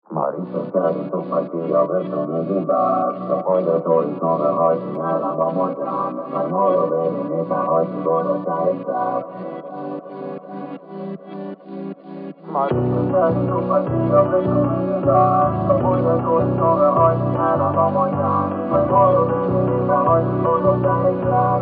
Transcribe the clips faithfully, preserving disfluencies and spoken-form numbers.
Marisa kering tu pagi abe tome di bas. Sepoyo tori tome haji nara vamo jam. Mai moro bene neta haji bono tare sab. Marisa kering tu pagi abe tome di bas. Sepoyo tori tome haji nara vamo jam. Mai moro bene neta haji bono tare sab.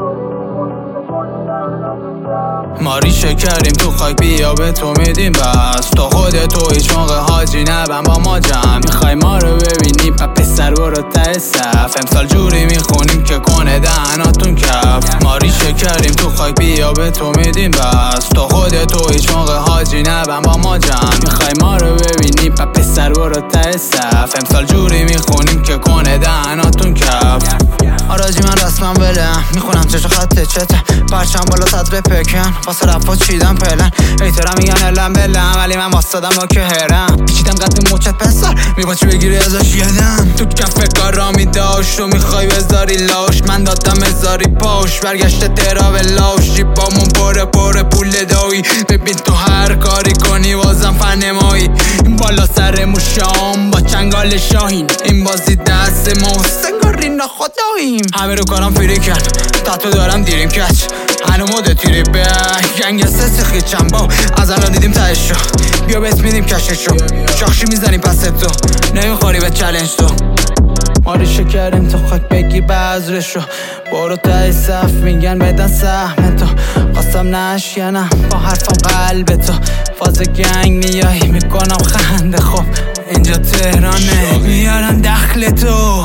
ماری شکریم تو خاک بیا به تو میدیم بس. تو خود تو هیچ موقع حاجی نبن با ما جمع. میخوای ما رو ببینی پا پسر برو ته صف. امسال جوری میخونیم که کنه دهناتون کف. ماری شکریم تو خاک بیا به تو میدیم بس. تو خود تو هیچ موقع حاجی نبن با ما جمع. میخوای ما رو ببینی پا پسر برو ته صف. امسال جوری میخونیم که کنه دهناتون کف. آراجی من رسمم بلم میخونم چشو خط چته. پرچم بالا صدر پکن واسه رفا چیدم پلن. ایترم میگن الان بلم ولی من واسدم با که هرم. پیچیدم قد موچت پسر میباچی بگیری ازش یدم. تو کف کارا میداشت تو میخوای بذاری لاش. من دادم ازاری پاش برگشته ترا به لاش. جیبامون پره پره پول دایی. ببین تو هر کاری کنی بازم فنمایی. این بالا سر موشام با چنگال شاهین. این بازی دست ما سنگاری نخداییم. همه رو کارم فری کرد تاتو دارم دیریم کچ. هنو موده تیری به گنگ سسی خیچم با از الان دیدیم تایشو. بیا بهت میدیم کششو شاخشی میزنیم پس تو نمیخوری به چلنج تو. ماری شکریم تو خاک بگیر بذرشو. برو تای صف میگن بدن سهم تو. خواستم نشکنم با حرفم قلب تو. فاز گنگ نیایی میکنم خنده. خب اینجا تهرانه میارن دخل تو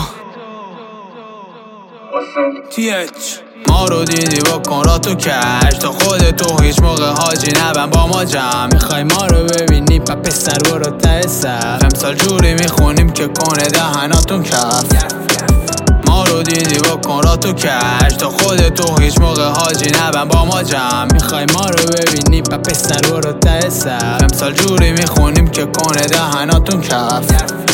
تیچ. ما رو دیدی بکن را تو کش. تو خود تو هیچ موقع حاجی نبن با ما جمع. میخوای ما رو ببینی پا پسر برو ته صف. امسال جوری میخونیم که کنه دهناتون کف. ما رو دیدی بکن را تو کش. تو خود تو هیچ موقع حاجی نبن با ما جمع. میخوای ما رو ببینی پا پسر برو ته صف. امسال جوری میخونیم که کنه دهناتون کف.